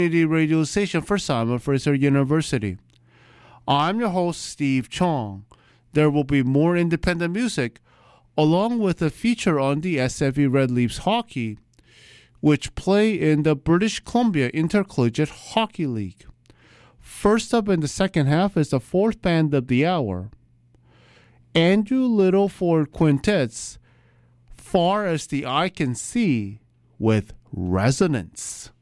Community radio station for Simon Fraser University. I'm your host, Steve Chong. There will be more independent music, along with a feature on the SFE Red Leafs hockey, which play in the British Columbia Intercollegiate Hockey League. First up in the second half is the fourth band of the hour, Andrew Littleford Quintet's Far as the Eye Can See with Resonance.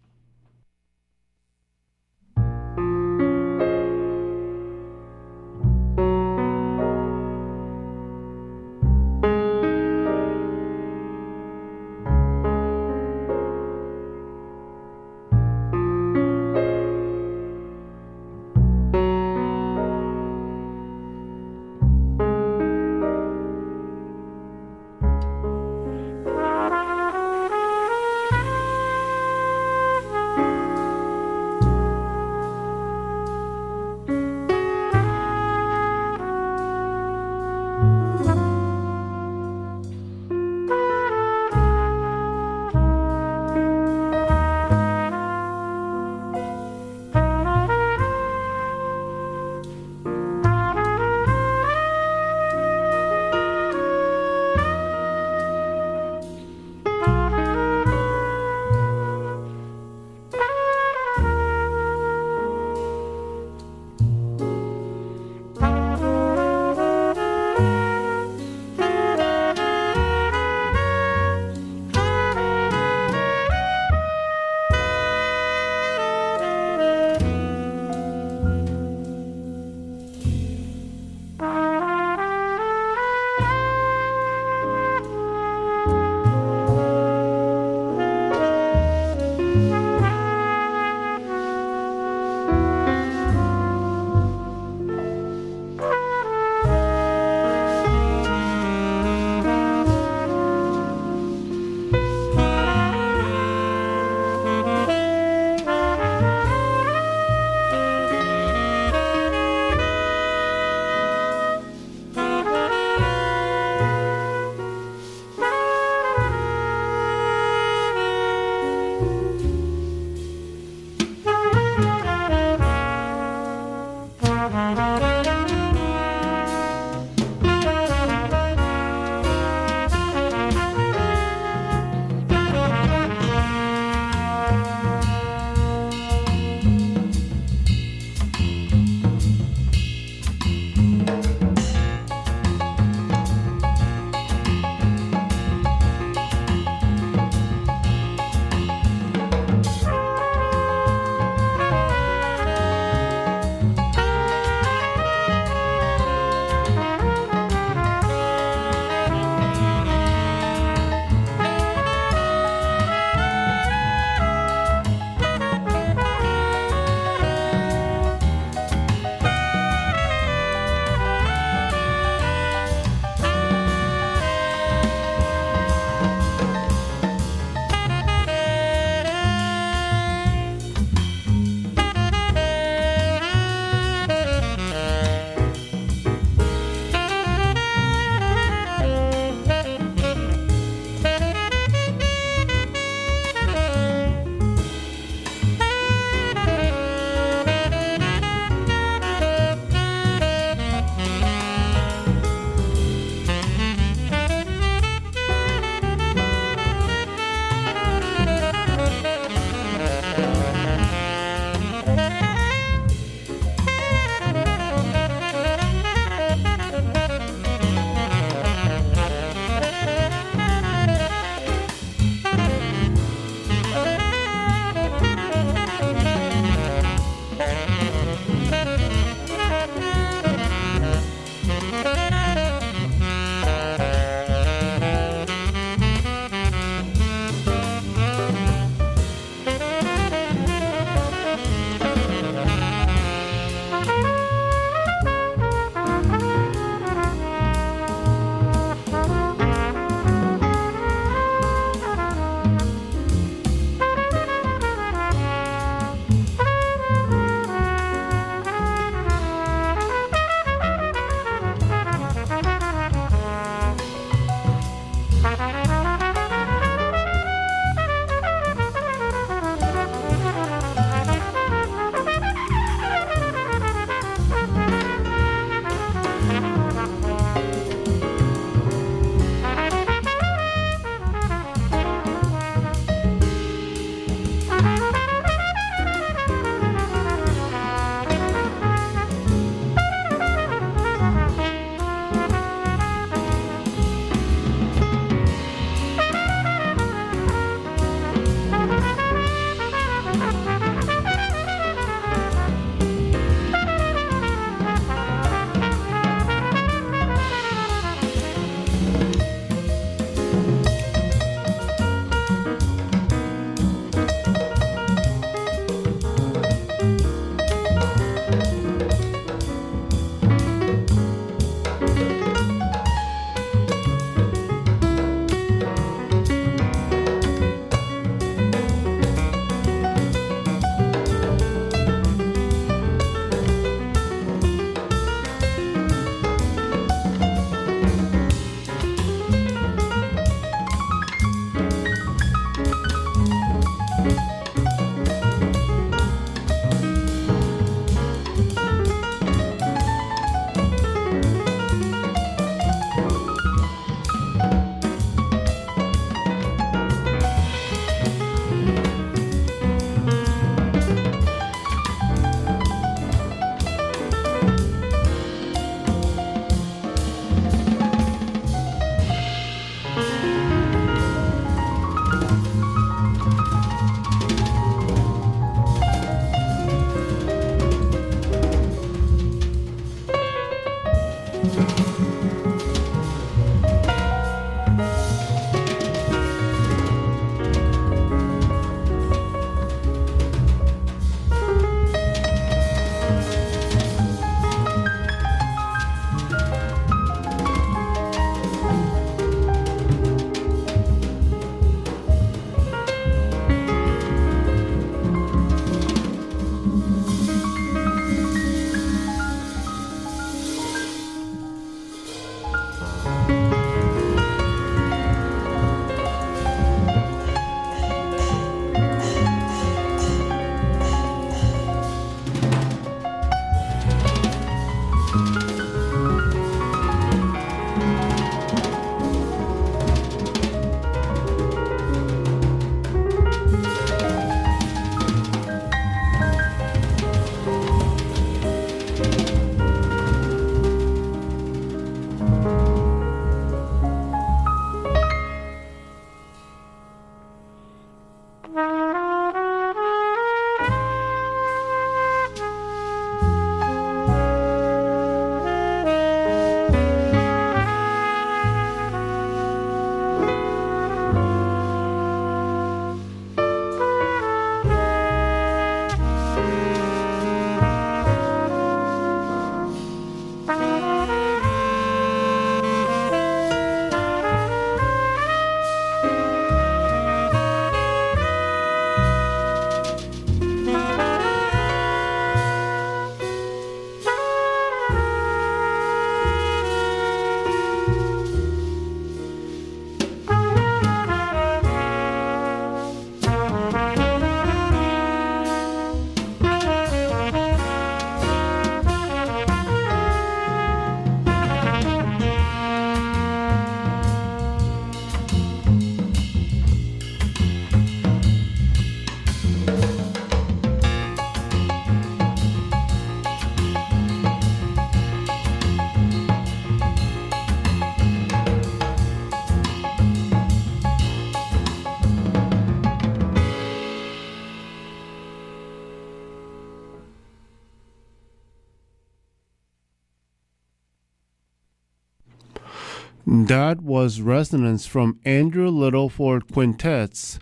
That was resonance from Andrew Littleford Quintet's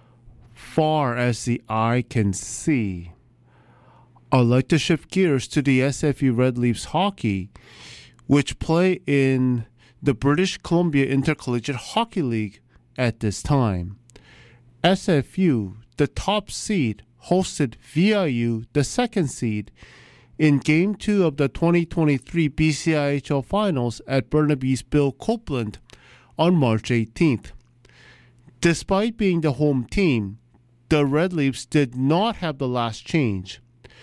Far as the Eye Can See. I'd like to shift gears to the SFU Red Leafs hockey, which play in the British Columbia Intercollegiate Hockey League at this time. SFU, the top seed, hosted VIU, the second seed, in Game 2 of the 2023 BCIHL Finals at Burnaby's Bill Copeland on March 18th. Despite being the home team, the Red Leafs did not have the last change,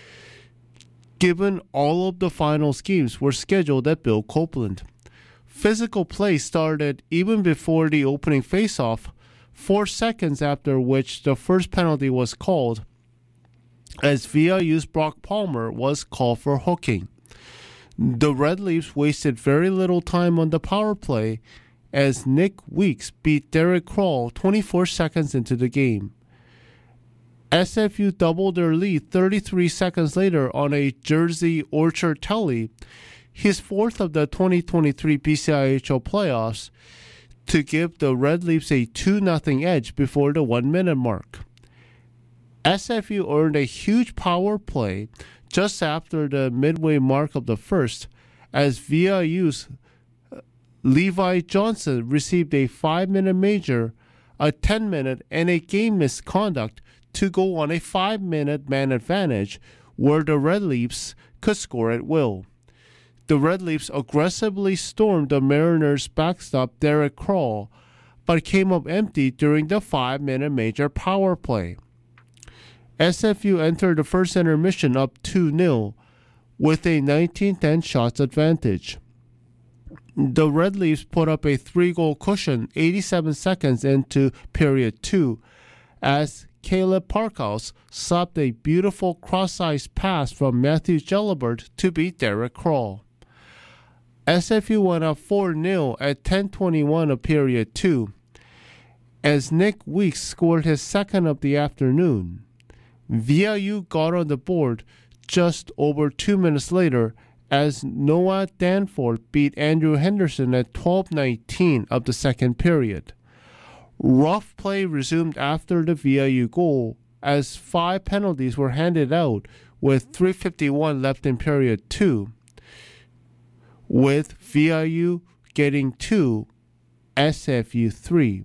given all of the finals games were scheduled at Bill Copeland. Physical play started even before the opening faceoff, 4 seconds after which the first penalty was called, as VIU's Brock Palmer was called for hooking. The Red Leafs wasted very little time on the power play as Nick Weeks beat Derek Kroll 24 seconds into the game. SFU doubled their lead 33 seconds later on a Jersey Orchard Tully, his fourth of the 2023 BCIHL playoffs, to give the Red Leafs a 2-0 edge before the 1-minute mark. SFU earned a huge power play just after the midway mark of the first, as VIU's Levi Johnson received a 5-minute major, a 10-minute, and a game misconduct to go on a 5-minute man advantage where the Red Leafs could score at will. The Red Leafs aggressively stormed the Mariners' backstop Derek Kroll, but came up empty during the 5-minute major power play. SFU entered the first intermission up 2-0 with a 19-10 shots advantage. The Red Leafs put up a 3-goal cushion 87 seconds into period 2 as Caleb Parkhouse slapped a beautiful cross-ice pass from Matthew Gelabert to beat Derek Kroll. SFU went up 4-0 at 10:21 of period 2 as Nick Weeks scored his second of the afternoon. VIU got on the board just over 2 minutes later as Noah Danforth beat Andrew Henderson at 12:19 of the second period. Rough play resumed after the VIU goal as 5 penalties were handed out with 3:51 left in period 2, with VIU getting 2, SFU 3.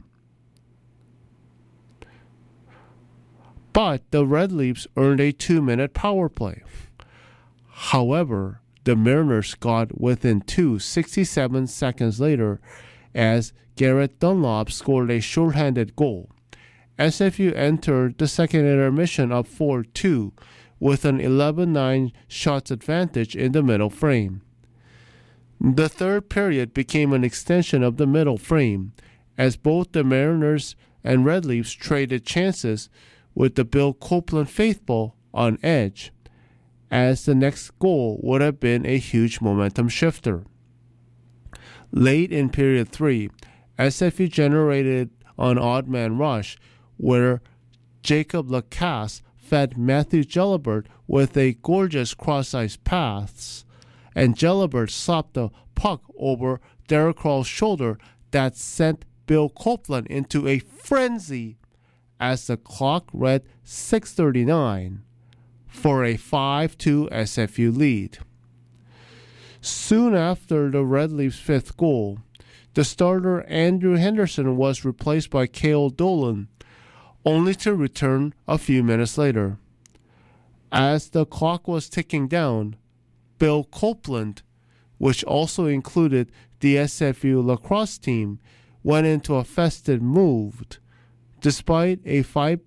But the Red Leafs earned a 2-minute power play. However, the Mariners got within 2 67 seconds later as Garrett Dunlop scored a shorthanded goal. SFU entered the second intermission up 4-2 with an 11-9 shots advantage in the middle frame. The third period became an extension of the middle frame as both the Mariners and Red Leafs traded chances, with the Bill Copeland faithful on edge, as the next goal would have been a huge momentum shifter. Late in period 3, SFU generated an odd man rush where Jacob Lacasse fed Matthew Gelabert with a gorgeous cross-ice pass, and Gelabert slapped the puck over Derek Kroll's shoulder that sent Bill Copeland into a frenzy as the clock read 6:39 for a 5-2 SFU lead. Soon after the Red Leafs' fifth goal, the starter Andrew Henderson was replaced by Cale Dolan, only to return a few minutes later. As the clock was ticking down, Bill Copeland, which also included the SFU lacrosse team, went into a festive mood, despite a fight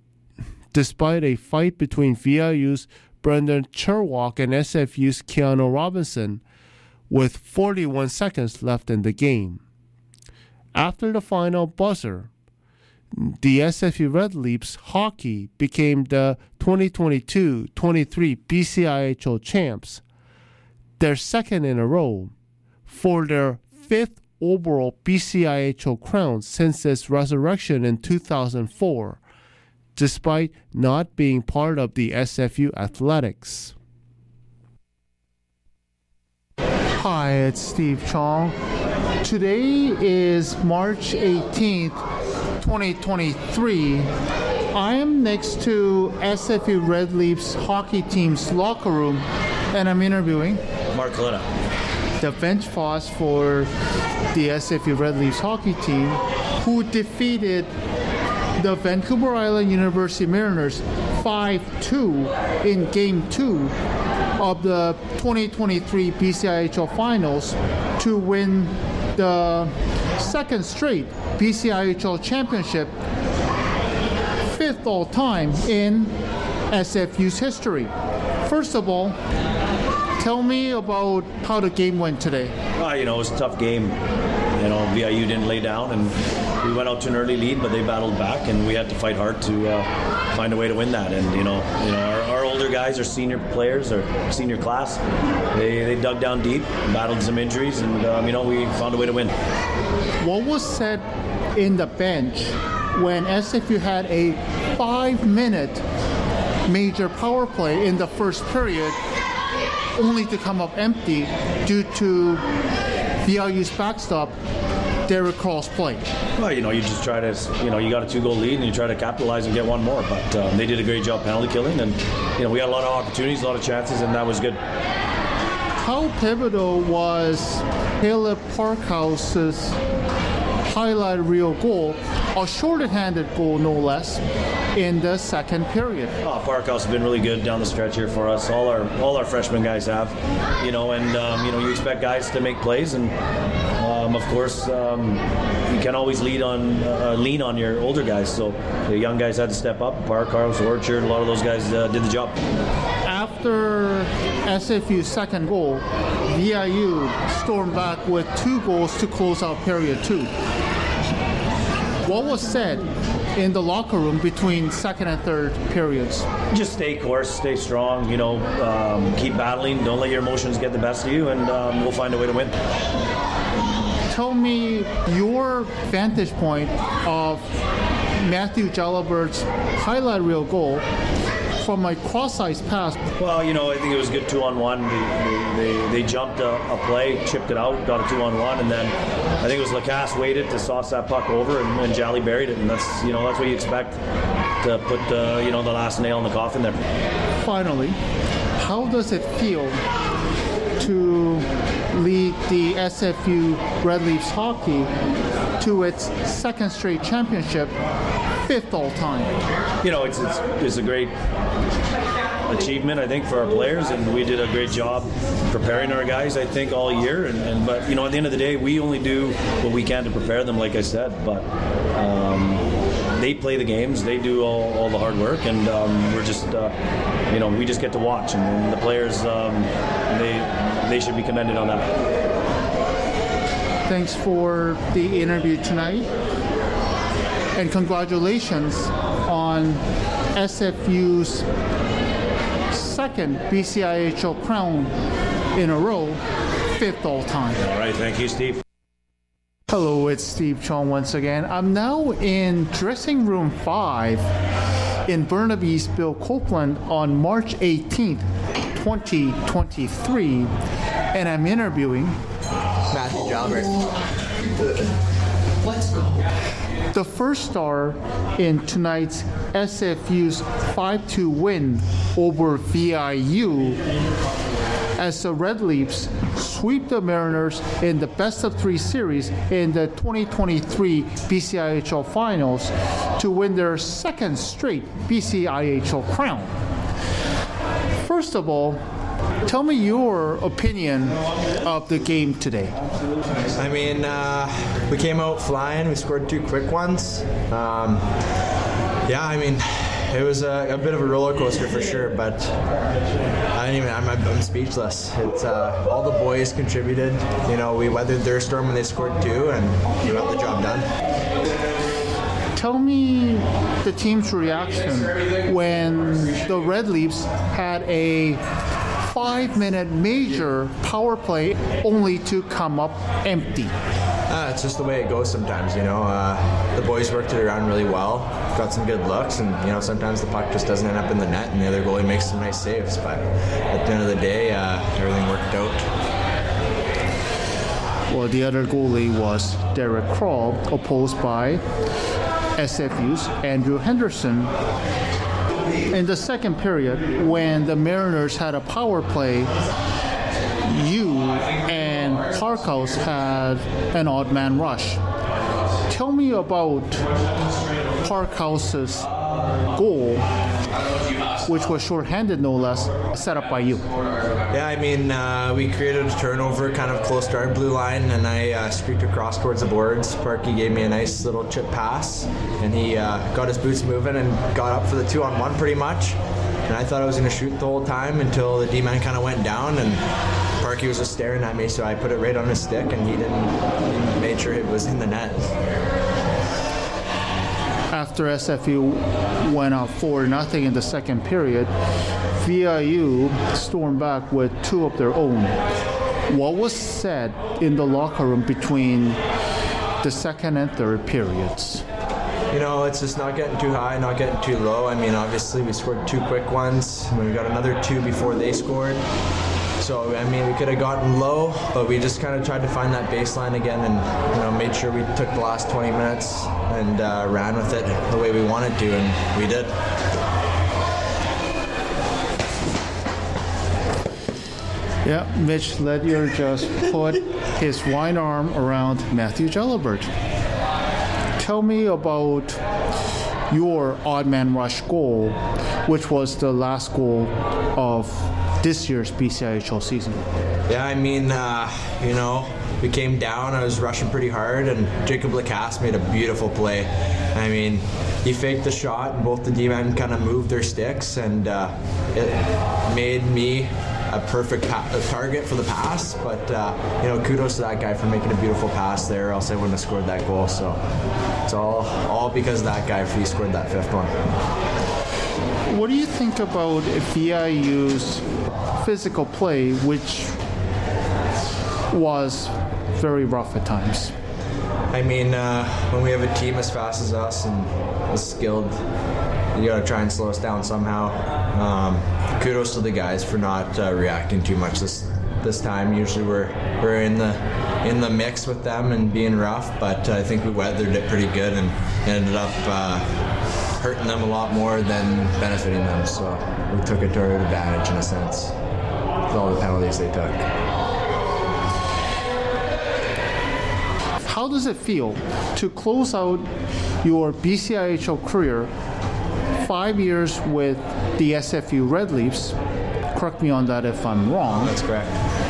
between VIU's Brendan Cherwalk and SFU's Keanu Robinson, with 41 seconds left in the game. After the final buzzer, the SFU Red Leafs hockey became the 2022-23 BCIHL champs, their second in a row, for their fifth overall BCIHL crown since its resurrection in 2004, despite not being part of the SFU Athletics. Hi, it's Steve Chong. Today is March 18th, 2023. I am next to SFU Red Leafs hockey team's locker room, and I'm interviewing Mark Kalina, the bench boss for the SFU Red Leafs hockey team, who defeated the Vancouver Island University Mariners 5-2 in Game 2 of the 2023 BCIHL Finals to win the second straight BCIHL Championship, fifth all time in SFU's history. First of all, tell me about how the game went today. it was a tough game. VIU didn't lay down, and we went out to an early lead, but they battled back, and we had to fight hard to find a way to win that. And our older guys, our senior players, our senior class, they dug down deep, battled some injuries, and we found a way to win. What was said in the bench when SFU had a 5-minute major power play in the first period, only to come up empty due to VIU's backstop, Derek Carl's play? Well, you just try to, you got a 2-goal lead and you try to capitalize and get one more. But they did a great job penalty killing, and we had a lot of opportunities, a lot of chances, and that was good. How pivotal was Caleb Parkhouse's highlight reel goal, a shorthanded goal no less, in the second period? Parkhouse has been really good down the stretch here for us. All our freshman guys have, and you expect guys to make plays, and of course you can always lean on your older guys. So the young guys had to step up. Parkhouse, Orchard, a lot of those guys did the job. After SFU's second goal, VIU stormed back with 2 goals to close out period 2. What was said in the locker room between second and third periods? Just stay course, stay strong, keep battling, don't let your emotions get the best of you, and we'll find a way to win. Tell me your vantage point of Matthew Jalibert's highlight reel goal from a cross-ice pass. Well, I think it was a good 2-on-1. They jumped a play, chipped it out, got a 2-on-1, and then I think it was Lacasse waited to sauce that puck over, and Jolly buried it, and that's what you expect to put the last nail in the coffin there. Finally, how does it feel to lead the SFU Red Leafs hockey to its second straight championship, fifth all time? It's a great achievement, I think, for our players, and we did a great job preparing our guys, I think, all year. But at the end of the day, we only do what we can to prepare them, like I said. But they play the games, they do all the hard work, and we're just, we just get to watch. And the players, they should be commended on that. Thanks for the interview tonight, and congratulations on SFU's second BCIHL crown in a row, fifth all time. All right, thank you, Steve. Hello, it's Steve Chong once again. I'm now in dressing room 5 in Burnaby's Bill Copeland on March 18th, 2023, and I'm interviewing Matthew Jalbert. Let's go. The first star in tonight's SFU's 5-2 win over VIU, as the Red Leafs sweep the Mariners in the best-of-3 series in the 2023 BCIHL Finals to win their second straight BCIHL crown. First of all, tell me your opinion of the game today. We came out flying. We scored 2 quick ones. It was a bit of a roller coaster for sure, but I'm speechless. It's all the boys contributed. We weathered their storm when they scored 2, and we got the job done. Tell me the team's reaction when the Red Leafs had a 5-minute major power play only to come up empty. It's just the way it goes sometimes, The boys worked it around really well, got some good looks, and, sometimes the puck just doesn't end up in the net, and the other goalie makes some nice saves. But at the end of the day, everything worked out. Well, the other goalie was Derek Kroll, opposed by SFU's Andrew Henderson. In the second period, when the Mariners had a power play, you and Parkhouse had an odd man rush. Tell me about Parkhouse's goal, which was shorthanded no less, set up by you. Yeah, I mean, we created a turnover kind of close to our blue line, and I streaked across towards the boards. Parky gave me a nice little chip pass, and he got his boots moving and got up for the 2-on-1 pretty much. And I thought I was going to shoot the whole time until the D-man kind of went down, and Parky was just staring at me, so I put it right on his stick, and he made sure it was in the net. After SFU went up 4-0 in the second period, VIU stormed back with two of their own. What was said in the locker room between the second and third periods? You know, it's just not getting too high, not getting too low. I mean, obviously we scored two quick ones, and we got another two before they scored. So, I mean, we could have gotten low, but we just kind of tried to find that baseline again and, you know, made sure we took the last 20 minutes and ran with it the way we wanted to, and we did. Yeah, Mitch Ledyard just put his right arm around Matthew Jalabert. Tell me about your odd man rush goal, which was the last goal of this year's BCIHL season. Yeah, I mean, you know, we came down, I was rushing pretty hard, and Jacob Lacasse made a beautiful play. I mean, he faked the shot, and both the D-men kind of moved their sticks, and it made me a perfect target for the pass, but you know, kudos to that guy for making a beautiful pass there, or else I wouldn't have scored that goal. So it's all because of that guy if he scored that fifth one. What do you think about VIU's physical play, which was very rough at times? I mean, when we have a team as fast as us and as skilled, you got to try and slow us down somehow. Kudos to the guys for not reacting too much this time. Usually we're in the mix with them and being rough, but I think we weathered it pretty good and ended up hurting them a lot more than benefiting them. So we took it to our advantage in a sense with all the penalties they took. How does it feel to close out your BCIHL career 5 years with the SFU Red Leafs? Correct me on that if I'm wrong. That's correct.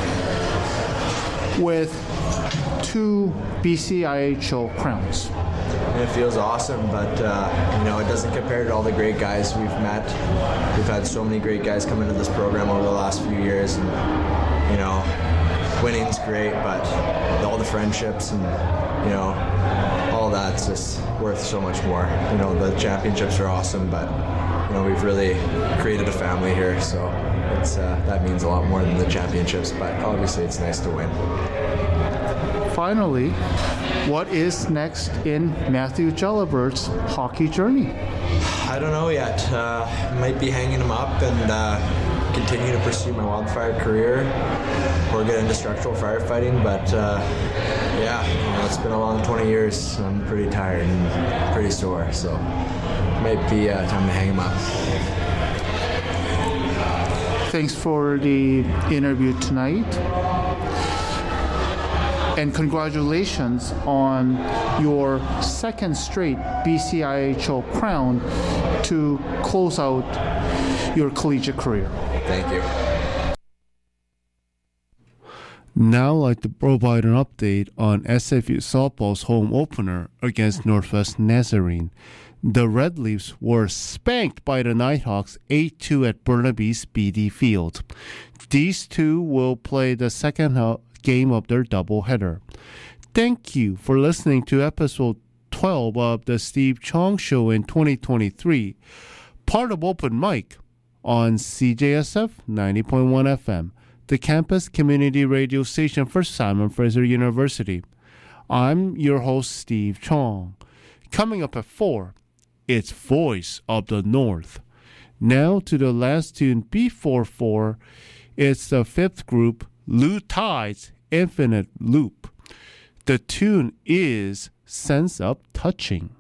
With 2 BCIHL crowns. It feels awesome, but you know, it doesn't compare to all the great guys we've met. We've had so many great guys come into this program over the last few years, and you know, winning's great, but all the friendships and you know, all that's just worth so much more. You know, the championships are awesome, but you know, we've really created a family here, so it's that means a lot more than the championships. But obviously, it's nice to win. Finally, what is next in Matthew Jalabert's hockey journey? I don't know yet. Might be hanging him up and continue to pursue my wildfire career or get into structural firefighting. But yeah, you know, it's been a long 20 years. I'm pretty tired and pretty sore, so might be time to hang him up. Thanks for the interview tonight. And congratulations on your second straight BCIHL crown to close out your collegiate career. Thank you. Now I'd like to provide an update on SFU softball's home opener against Northwest Nazarene. The Red Leafs were spanked by the Nighthawks 8-2 at Burnaby's BD Field. These two will play the second game of their doubleheader. Thank you for listening to episode 12 of the Steve Chong Show in 2023, part of Open Mic on CJSF 90.1 FM, the campus community radio station for Simon Fraser University. I'm your host, Steve Chong. Coming up at 4, it's Voice of the North. Now to the last tune before 4, it's the fifth group, Lou Tide's Infinite Loop. The tune is Sense of Touching.